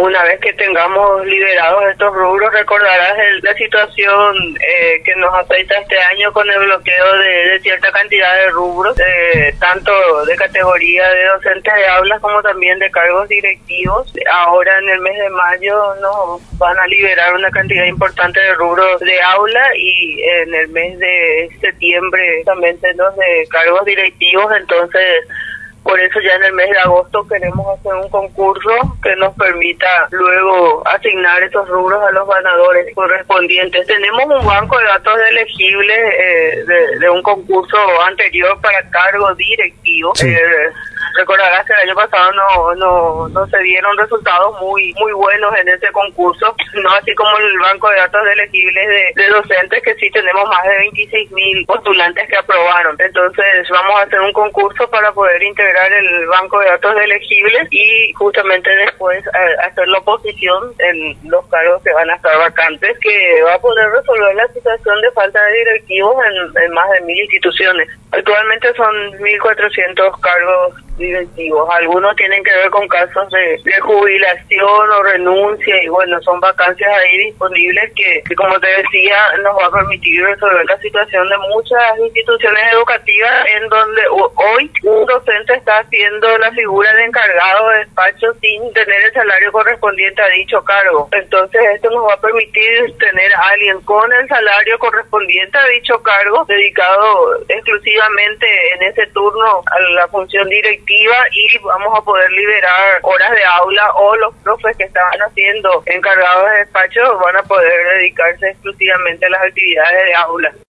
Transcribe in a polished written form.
una vez que tengamos liberados estos rubros, recordarás la situación que nos afecta este año con el bloqueo de cierta cantidad de rubros, tanto de categoría de docentes de aulas como también de cargos directivos. Ahora en el mes de mayo nos van a liberar una cantidad importante de rubros de aula y en el mes de septiembre también los de cargos directivos. Entonces por eso ya en el mes de agosto queremos hacer un concurso que nos permita luego asignar esos rubros a los ganadores correspondientes. Tenemos un banco de datos elegibles de un concurso anterior para cargos directivos. Sí. Recordarás que el año pasado no se dieron resultados muy buenos en ese concurso, no así como el banco de datos elegibles de docentes, que sí tenemos más de 26.000 postulantes que aprobaron. Entonces vamos a hacer un concurso para poder integrar el banco de datos elegibles y justamente después hacer la oposición en los cargos que van a estar vacantes, que va a poder resolver la situación de falta de directivos en más de 1.000 instituciones. Actualmente son 1.400 cargos directivos. Algunos tienen que ver con casos de jubilación o renuncia y bueno, son vacancias ahí disponibles que como te decía nos va a permitir resolver la situación de muchas instituciones educativas en donde hoy un docente está haciendo la figura de encargado de despacho sin tener el salario correspondiente a dicho cargo. Entonces esto nos va a permitir tener a alguien con el salario correspondiente a dicho cargo dedicado exclusivamente en ese turno a la función directiva, y vamos a poder liberar horas de aula, o los profes que estaban haciendo encargados de despacho van a poder dedicarse exclusivamente a las actividades de aula.